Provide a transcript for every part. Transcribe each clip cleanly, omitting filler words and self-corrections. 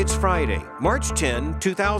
It's Friday, March 10,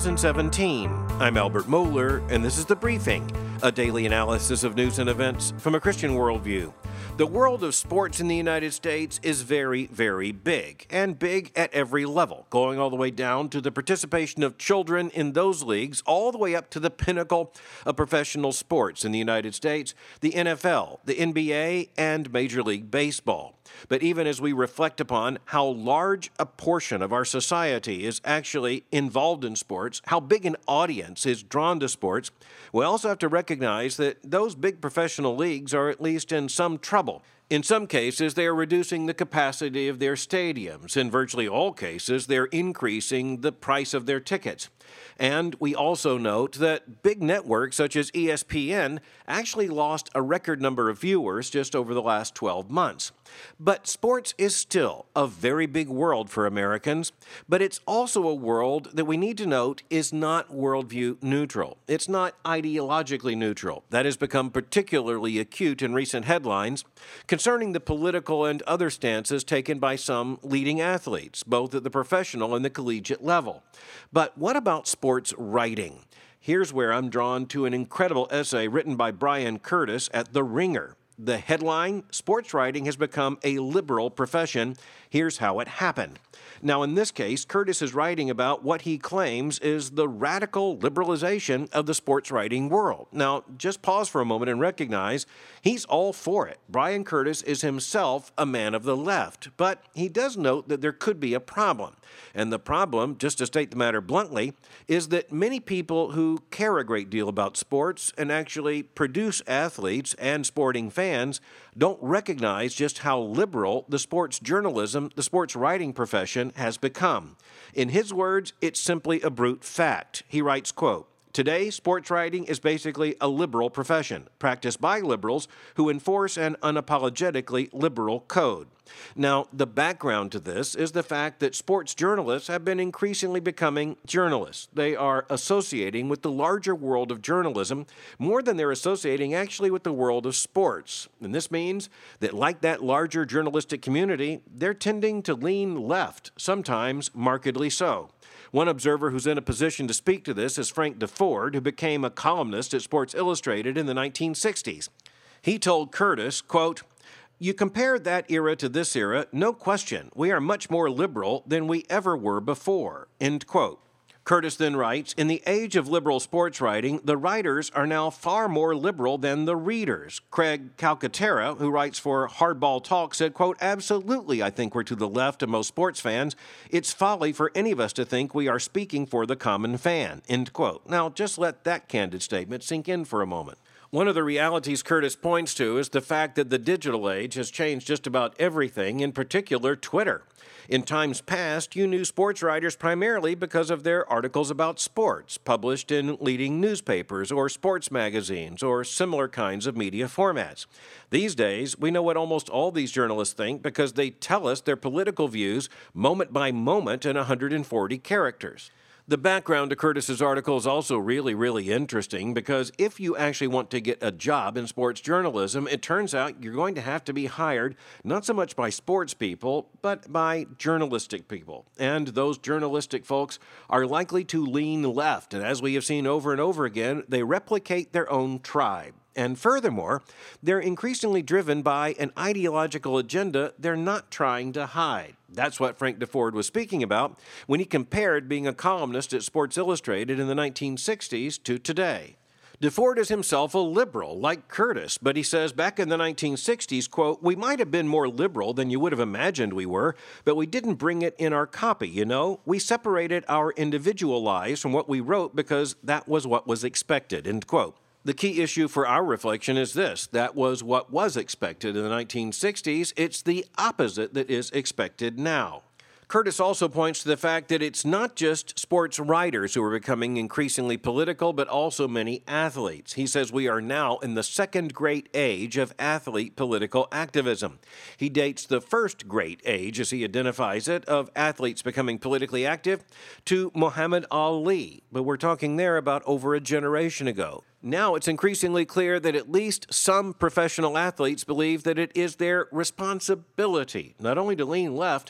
2017. I'm Albert Mohler, and this is The Briefing, a daily analysis of news and events from a Christian worldview. The world of sports in the United States is very, very big, and big at every level, going all the way down to the participation of children in those leagues, all the way up to the pinnacle of professional sports in the United States, the NFL, the NBA, and Major League Baseball. But even as we reflect upon how large a portion of our society is actually involved in sports, how big an audience is drawn to sports, we also have to recognize that those big professional leagues are at least in some trouble. In some cases, they are reducing the capacity of their stadiums. In virtually all cases, they're increasing the price of their tickets. And we also note that big networks such as ESPN actually lost a record number of viewers just over the last 12 months. But sports is still a very big world for Americans, but it's also a world that we need to note is not worldview neutral. It's not ideologically neutral. That has become particularly acute in recent headlines concerning the political and other stances taken by some leading athletes, both at the professional and the collegiate level. But what about sports writing? Here's where I'm drawn to an incredible essay written by Bryan Curtis at The Ringer. The headline, Sports Writing Has Become a Liberal Profession. Here's how it happened. Now, in this case, Curtis is writing about what he claims is the radical liberalization of the sports writing world. Now, just pause for a moment and recognize he's all for it. Bryan Curtis is himself a man of the left, but he does note that there could be a problem. And the problem, just to state the matter bluntly, is that many people who care a great deal about sports and actually produce athletes and sporting fans don't recognize just how liberal the sports journalism, the sports writing profession has become. In his words, it's simply a brute fact. He writes, quote, "Today, sports writing is basically a liberal profession, practiced by liberals who enforce an unapologetically liberal code." Now, the background to this is the fact that sports journalists have been increasingly becoming journalists. They are associating with the larger world of journalism more than they're associating actually with the world of sports. And this means that, like that larger journalistic community, they're tending to lean left, sometimes markedly so. One observer who's in a position to speak to this is Frank DeFord, who became a columnist at Sports Illustrated in the 1960s. He told Curtis, quote, "You compare that era to this era, no question, we are much more liberal than we ever were before," end quote. Curtis then writes, "In the age of liberal sports writing, the writers are now far more liberal than the readers." Craig Calcaterra, who writes for Hardball Talk, said, quote, "Absolutely, I think we're to the left of most sports fans. It's folly for any of us to think we are speaking for the common fan," end quote. Now, just let that candid statement sink in for a moment. One of the realities Curtis points to is the fact that the digital age has changed just about everything, in particular Twitter. In times past, you knew sports writers primarily because of their articles about sports, published in leading newspapers or sports magazines or similar kinds of media formats. These days, we know what almost all these journalists think because they tell us their political views moment by moment in 140 characters. The background to Curtis's article is also really, really interesting because if you actually want to get a job in sports journalism, it turns out you're going to have to be hired not so much by sports people, but by journalistic people. And those journalistic folks are likely to lean left. And as we have seen over and over again, they replicate their own tribe. And furthermore, they're increasingly driven by an ideological agenda they're not trying to hide. That's what Frank DeFord was speaking about when he compared being a columnist at Sports Illustrated in the 1960s to today. DeFord is himself a liberal, like Curtis, but he says back in the 1960s, quote, "We might have been more liberal than you would have imagined we were, but we didn't bring it in our copy, you know? We separated our individual lives from what we wrote because that was what was expected," end quote. The key issue for our reflection is this: that was what was expected in the 1960s. It's the opposite that is expected now. Curtis also points to the fact that it's not just sports writers who are becoming increasingly political, but also many athletes. He says we are now in the second great age of athlete political activism. He dates the first great age, as he identifies it, of athletes becoming politically active to Muhammad Ali, but we're talking there about over a generation ago. Now it's increasingly clear that at least some professional athletes believe that it is their responsibility not only to lean left,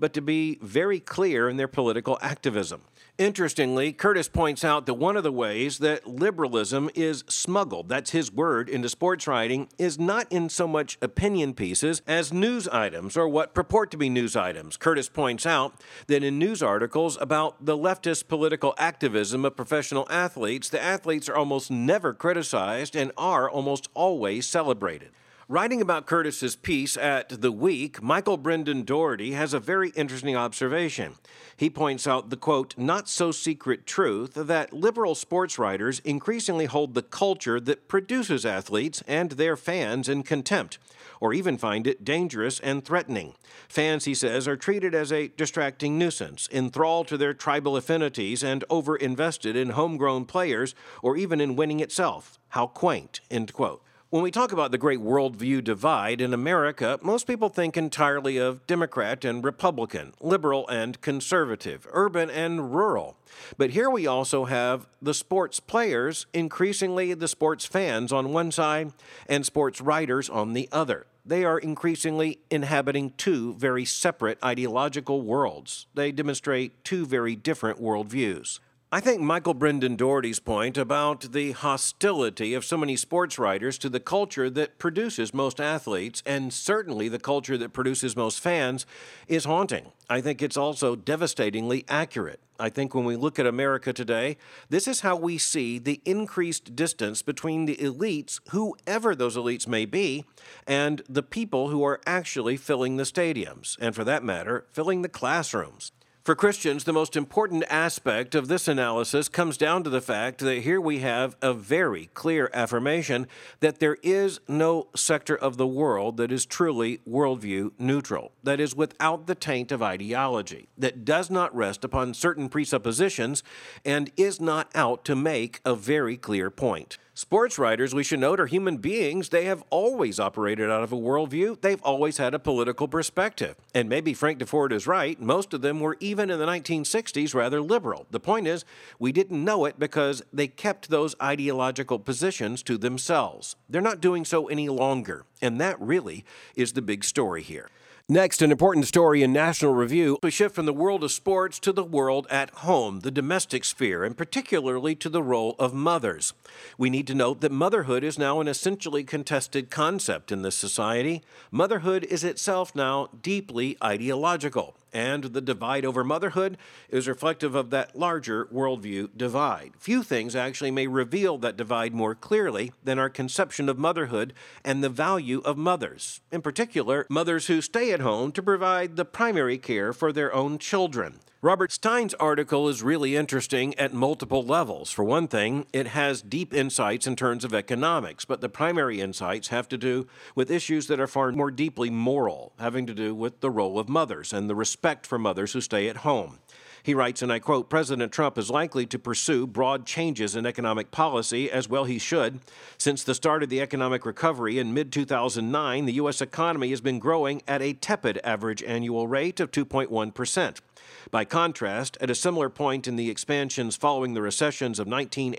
but to be very clear in their political activism. Interestingly, Curtis points out that one of the ways that liberalism is smuggled, that's his word, into sports writing is not in so much opinion pieces as news items or what purport to be news items. Curtis points out that in news articles about the leftist political activism of professional athletes, the athletes are almost never criticized and are almost always celebrated. Writing about Curtis's piece at The Week, Michael Brendan Doherty has a very interesting observation. He points out the, quote, not-so-secret truth that liberal sports writers increasingly hold the culture that produces athletes and their fans in contempt, or even find it dangerous and threatening. Fans, he says, are treated as a distracting nuisance, enthralled to their tribal affinities and over-invested in homegrown players or even in winning itself. How quaint, end quote. When we talk about the great worldview divide in America, most people think entirely of Democrat and Republican, liberal and conservative, urban and rural. But here we also have the sports players, increasingly the sports fans on one side, and sports writers on the other. They are increasingly inhabiting two very separate ideological worlds. They demonstrate two very different worldviews. I think Michael Brendan Doherty's point about the hostility of so many sports writers to the culture that produces most athletes, and certainly the culture that produces most fans, is haunting. I think it's also devastatingly accurate. I think when we look at America today, this is how we see the increased distance between the elites, whoever those elites may be, and the people who are actually filling the stadiums, and for that matter, filling the classrooms. For Christians, the most important aspect of this analysis comes down to the fact that here we have a very clear affirmation that there is no sector of the world that is truly worldview neutral, that is without the taint of ideology, that does not rest upon certain presuppositions, and is not out to make a very clear point. Sports writers, we should note, are human beings. They have always operated out of a worldview. They've always had a political perspective. And maybe Frank Deford is right. Most of them were, even in the 1960s, rather liberal. The point is, we didn't know it because they kept those ideological positions to themselves. They're not doing so any longer. And that really is the big story here. Next, an important story in National Review. We shift from the world of sports to the world at home, the domestic sphere, and particularly to the role of mothers. We need to note that motherhood is now an essentially contested concept in this society. Motherhood is itself now deeply ideological, and the divide over motherhood is reflective of that larger worldview divide. Few things actually may reveal that divide more clearly than our conception of motherhood and the value of mothers. In particular, mothers who stay at home to provide the primary care for their own children. Robert Stein's article is really interesting at multiple levels. For one thing, it has deep insights in terms of economics, but the primary insights have to do with issues that are far more deeply moral, having to do with the role of mothers and the respect for mothers who stay at home. He writes, and I quote, President Trump is likely to pursue broad changes in economic policy, as well he should. Since the start of the economic recovery in mid-2009, the U.S. economy has been growing at a tepid average annual rate of 2.1%. By contrast, at a similar point in the expansions following the recessions of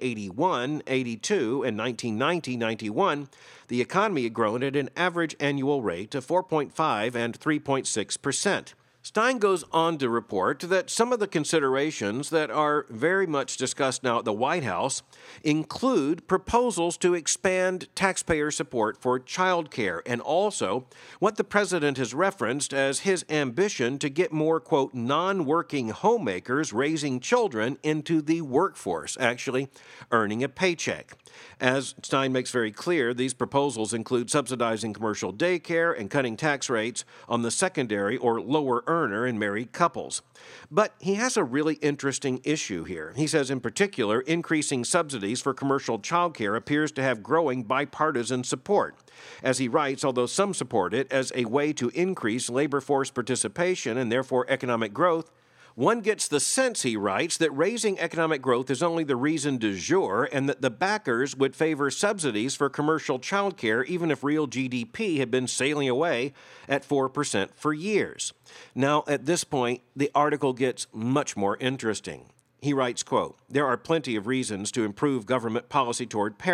1981, 82, and 1990, 91, the economy had grown at an average annual rate of 4.5 and 3.6%. Stein goes on to report that some of the considerations that are very much discussed now at the White House include proposals to expand taxpayer support for child care, and also what the president has referenced as his ambition to get more, quote, non-working homemakers raising children into the workforce, actually earning a paycheck. As Stein makes very clear, these proposals include subsidizing commercial daycare and cutting tax rates on the secondary or lower earner in married couples. But he has a really interesting issue here. He says, in particular, increasing subsidies for commercial childcare appears to have growing bipartisan support. As he writes, although some support it as a way to increase labor force participation and therefore economic growth, one gets the sense, he writes, that raising economic growth is only the reason du jour and that the backers would favor subsidies for commercial child care even if real GDP had been sailing away at 4% for years. Now, at this point, the article gets much more interesting. He writes, quote, there are plenty of reasons to improve government policy toward parents.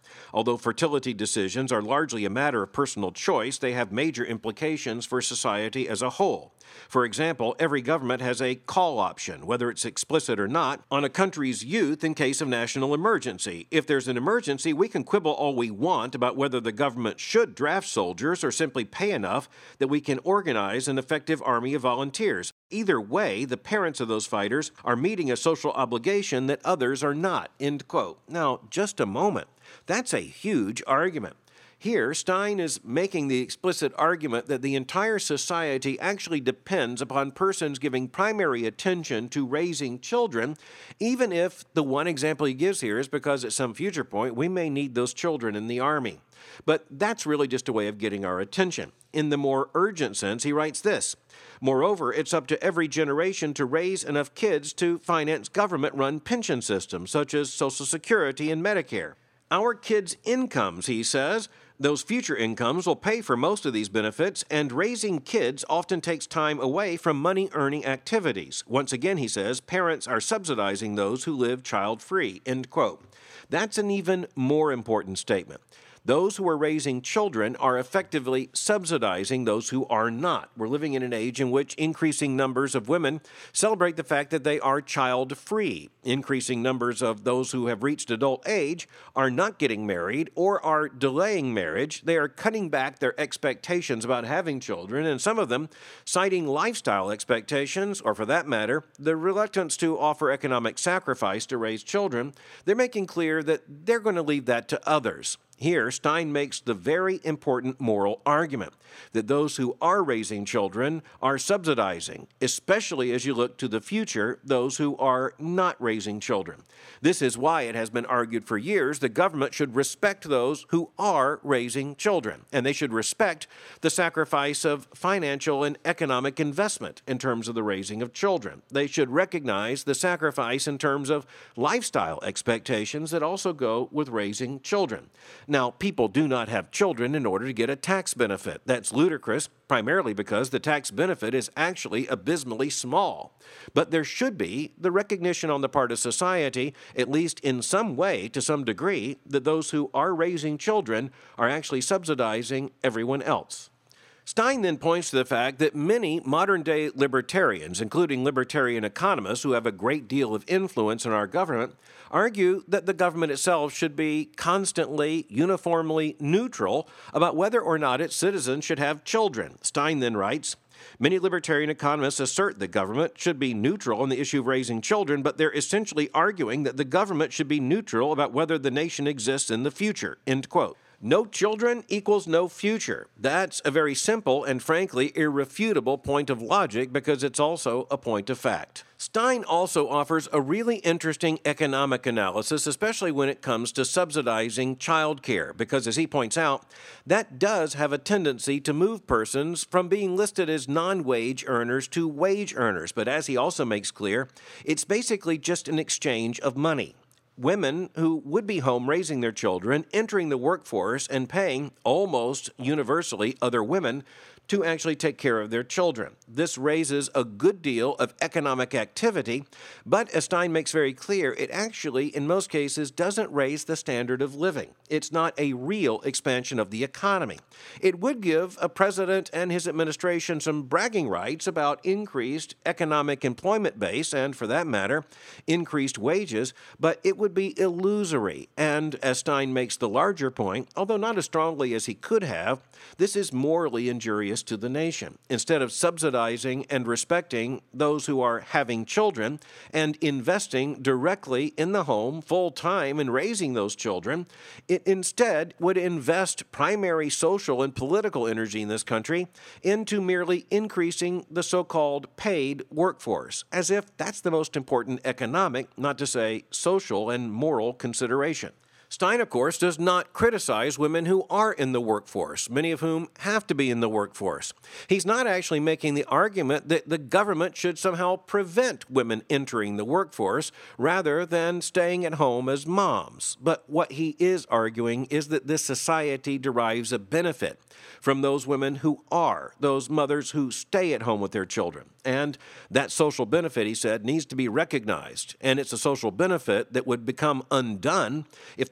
Although fertility decisions are largely a matter of personal choice, they have major implications for society as a whole. For example, every government has a call option, whether it's explicit or not, on a country's youth in case of national emergency. If there's an emergency, we can quibble all we want about whether the government should draft soldiers or simply pay enough that we can organize an effective army of volunteers. Either way, the parents of those fighters are meeting a social obligation that others are not, end quote. Now, just a moment. That's a huge argument. Here, Stein is making the explicit argument that the entire society actually depends upon persons giving primary attention to raising children, even if the one example he gives here is because at some future point we may need those children in the Army. But that's really just a way of getting our attention. In the more urgent sense, he writes this: moreover, it's up to every generation to raise enough kids to finance government-run pension systems such as Social Security and Medicare. Our kids' incomes, he says, those future incomes will pay for most of these benefits, and raising kids often takes time away from money-earning activities. Once again, he says, parents are subsidizing those who live child-free, end quote. That's an even more important statement. Those who are raising children are effectively subsidizing those who are not. We're living in an age in which increasing numbers of women celebrate the fact that they are child-free. Increasing numbers of those who have reached adult age are not getting married or are delaying marriage. They are cutting back their expectations about having children, and some of them citing lifestyle expectations, or for that matter, the reluctance to offer economic sacrifice to raise children. They're making clear that they're going to leave that to others. Here, Stein makes the very important moral argument that those who are raising children are subsidizing, especially as you look to the future, those who are not raising children. This is why it has been argued for years the government should respect those who are raising children, and they should respect the sacrifice of financial and economic investment in terms of the raising of children. They should recognize the sacrifice in terms of lifestyle expectations that also go with raising children. Now, people do not have children in order to get a tax benefit. That's ludicrous, primarily because the tax benefit is actually abysmally small. But there should be the recognition on the part of society, at least in some way, to some degree, that those who are raising children are actually subsidizing everyone else. Stein then points to the fact that many modern-day libertarians, including libertarian economists who have a great deal of influence in our government, argue that the government itself should be constantly, uniformly neutral about whether or not its citizens should have children. Stein then writes, many libertarian economists assert the government should be neutral on the issue of raising children, but they're essentially arguing that the government should be neutral about whether the nation exists in the future, end quote. No children equals no future. That's a very simple and frankly irrefutable point of logic because it's also a point of fact. Stein also offers a really interesting economic analysis, especially when it comes to subsidizing childcare, because as he points out, that does have a tendency to move persons from being listed as non-wage earners to wage earners. But as he also makes clear, it's basically just an exchange of money. Women who would be home raising their children, entering the workforce, and paying, almost universally, other women to actually take care of their children. This raises a good deal of economic activity, but as Stein makes very clear, it actually, in most cases, doesn't raise the standard of living. It's not a real expansion of the economy. It would give a president and his administration some bragging rights about increased economic employment base and, for that matter, increased wages, but it would be illusory. And as Stein makes the larger point, although not as strongly as he could have, this is morally injurious to the nation. Instead of subsidizing and respecting those who are having children and investing directly in the home full-time in raising those children, it instead would invest primary social and political energy in this country into merely increasing the so-called paid workforce, as if that's the most important economic, not to say social and moral consideration. Stein, of course, does not criticize women who are in the workforce, many of whom have to be in the workforce. He's not actually making the argument that the government should somehow prevent women entering the workforce rather than staying at home as moms. But what he is arguing is that this society derives a benefit from those women who are, those mothers who stay at home with their children. And that social benefit, he said, needs to be recognized. And it's a social benefit that would become undone if the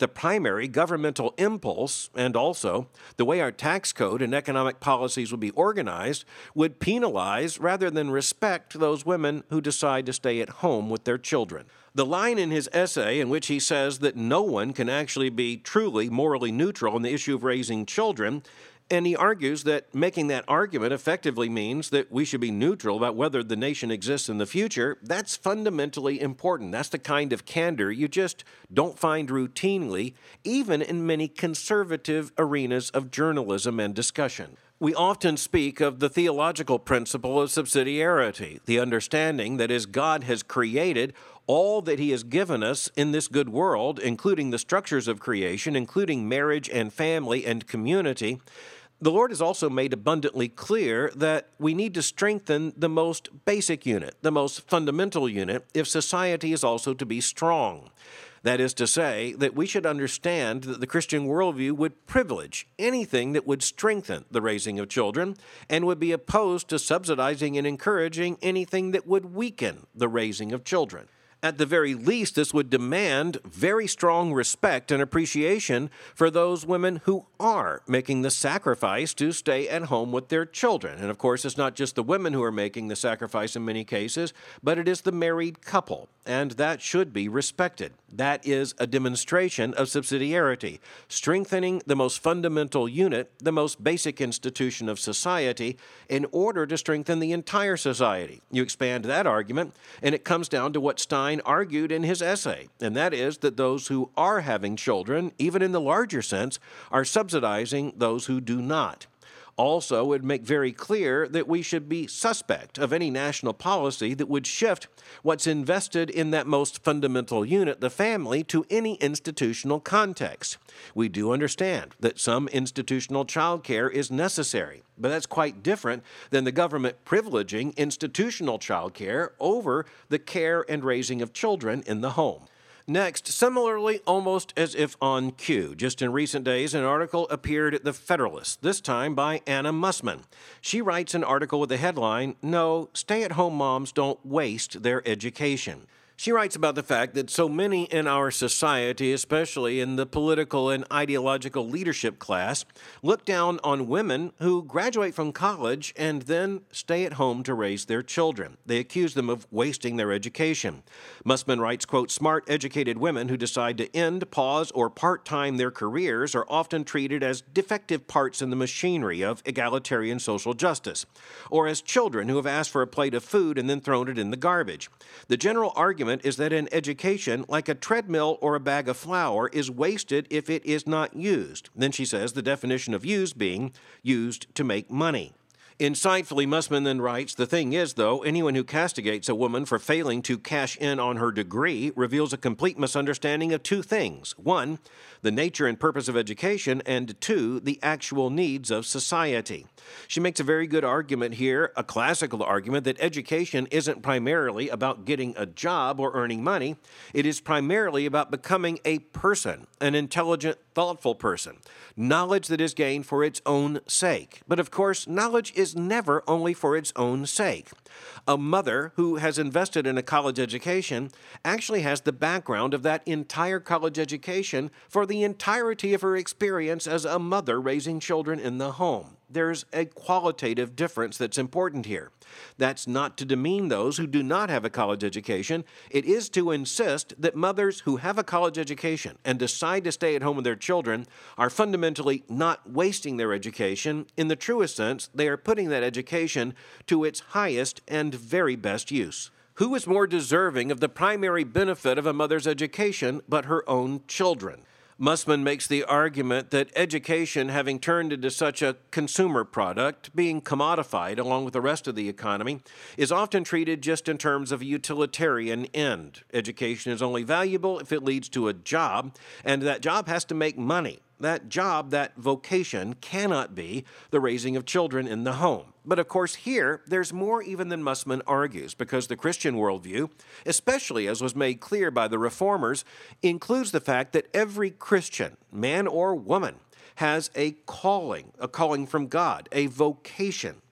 the primary governmental impulse, and also the way our tax code and economic policies would be organized, would penalize rather than respect those women who decide to stay at home with their children. The line in his essay in which he says that no one can actually be truly morally neutral on the issue of raising children, and he argues that making that argument effectively means that we should be neutral about whether the nation exists in the future. That's fundamentally important. That's the kind of candor you just don't find routinely, even in many conservative arenas of journalism and discussion. We often speak of the theological principle of subsidiarity, the understanding that as God has created all that He has given us in this good world, including the structures of creation, including marriage and family and community, the Lord has also made abundantly clear that we need to strengthen the most basic unit, the most fundamental unit, if society is also to be strong. That is to say, that we should understand that the Christian worldview would privilege anything that would strengthen the raising of children and would be opposed to subsidizing and encouraging anything that would weaken the raising of children. At the very least, this would demand very strong respect and appreciation for those women who are making the sacrifice to stay at home with their children. And of course, it's not just the women who are making the sacrifice in many cases, but it is the married couple, and that should be respected. That is a demonstration of subsidiarity, strengthening the most fundamental unit, the most basic institution of society, in order to strengthen the entire society. You expand that argument, and it comes down to what Stein argued in his essay, and that is that those who are having children, even in the larger sense, are subsidizing those who do not. Also, it would make very clear that we should be suspect of any national policy that would shift what's invested in that most fundamental unit, the family, to any institutional context. We do understand that some institutional child care is necessary, but that's quite different than the government privileging institutional child care over the care and raising of children in the home. Next, similarly, almost as if on cue, just in recent days, an article appeared at The Federalist, this time by Anna Mussman. She writes an article with the headline, "No, Stay-at-Home Moms Don't Waste Their Education." She writes about the fact that so many in our society, especially in the political and ideological leadership class, look down on women who graduate from college and then stay at home to raise their children. They accuse them of wasting their education. Mussman writes, quote, "Smart, educated women who decide to end, pause, or part-time their careers are often treated as defective parts in the machinery of egalitarian social justice, or as children who have asked for a plate of food and then thrown it in the garbage. The general argument is that an education, like a treadmill or a bag of flour, is wasted if it is not used." Then she says the definition of use being used to make money. Insightfully, Mussman then writes, "The thing is, though, anyone who castigates a woman for failing to cash in on her degree reveals a complete misunderstanding of two things. One, the nature and purpose of education, and two, the actual needs of society." She makes a very good argument here, a classical argument, that education isn't primarily about getting a job or earning money. It is primarily about becoming a person, an intelligent, thoughtful person. Knowledge that is gained for its own sake. But of course, knowledge is never only for its own sake. A mother who has invested in a college education actually has the background of that entire college education for the entirety of her experience as a mother raising children in the home. There's a qualitative difference that's important here. That's not to demean those who do not have a college education. It is to insist that mothers who have a college education and decide to stay at home with their children are fundamentally not wasting their education. In the truest sense, they are putting that education to its highest and very best use. Who is more deserving of the primary benefit of a mother's education but her own children? Mussman makes the argument that education, having turned into such a consumer product, being commodified along with the rest of the economy, is often treated just in terms of a utilitarian end. Education is only valuable if it leads to a job, and that job has to make money. That job, that vocation, cannot be the raising of children in the home. But of course here, there's more even than Mussman argues, because the Christian worldview, especially as was made clear by the Reformers, includes the fact that every Christian, man or woman, has a calling from God, a vocation.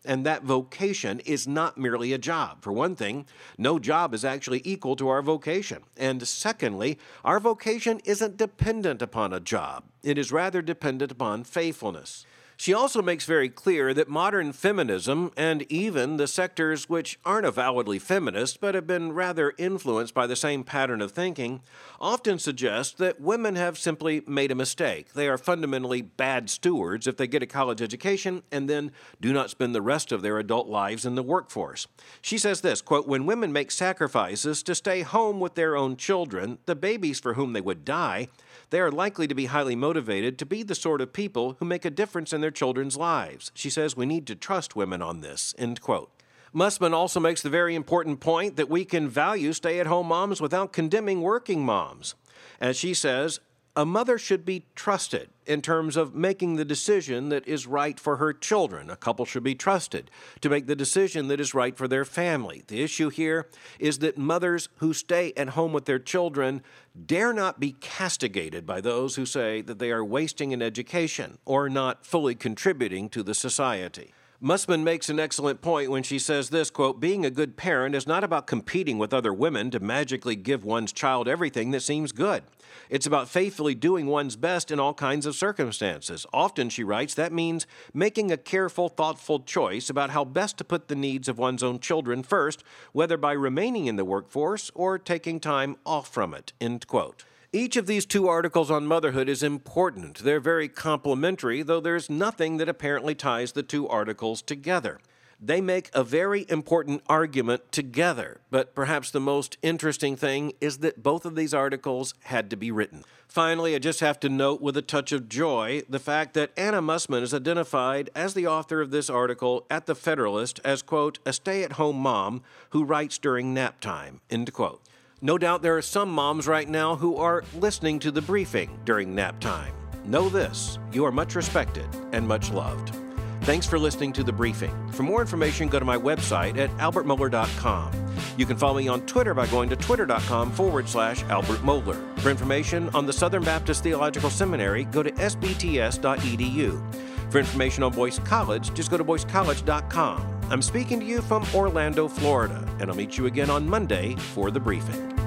and that vocation is not merely a job. For one thing, no job is actually equal to our vocation. And secondly, our vocation isn't dependent upon a job. It is rather dependent upon faithfulness. She also makes very clear that modern feminism, and even the sectors which aren't avowedly feminist but have been rather influenced by the same pattern of thinking, often suggest that women have simply made a mistake. They are fundamentally bad stewards if they get a college education and then do not spend the rest of their adult lives in the workforce. She says this, quote, "When women make sacrifices to stay home with their own children, the babies for whom they would die, they are likely to be highly motivated to be the sort of people who make a difference in their children's lives." She says we need to trust women on this, end quote. Mussman also makes the very important point that we can value stay-at-home moms without condemning working moms. As she says, a mother should be trusted in terms of making the decision that is right for her children. A couple should be trusted to make the decision that is right for their family. The issue here is that mothers who stay at home with their children dare not be castigated by those who say that they are wasting an education or not fully contributing to the society. Mussman makes an excellent point when she says this, quote, "Being a good parent is not about competing with other women to magically give one's child everything that seems good. It's about faithfully doing one's best in all kinds of circumstances. Often," she writes, "that means making a careful, thoughtful choice about how best to put the needs of one's own children first, whether by remaining in the workforce or taking time off from it," end quote. Each of these two articles on motherhood is important. They're very complementary, though there's nothing that apparently ties the two articles together. They make a very important argument together, but perhaps the most interesting thing is that both of these articles had to be written. Finally, I just have to note with a touch of joy the fact that Anna Mussman is identified as the author of this article at The Federalist as, quote, "a stay-at-home mom who writes during nap time," end quote. No doubt there are some moms right now who are listening to the briefing during nap time. Know this, you are much respected and much loved. Thanks for listening to The Briefing. For more information, go to my website at albertmohler.com. You can follow me on Twitter by going to twitter.com/Albert Mohler. For information on the Southern Baptist Theological Seminary, go to sbts.edu. For information on Boyce College, just go to boycecollege.com. I'm speaking to you from Orlando, Florida, and I'll meet you again on Monday for The Briefing.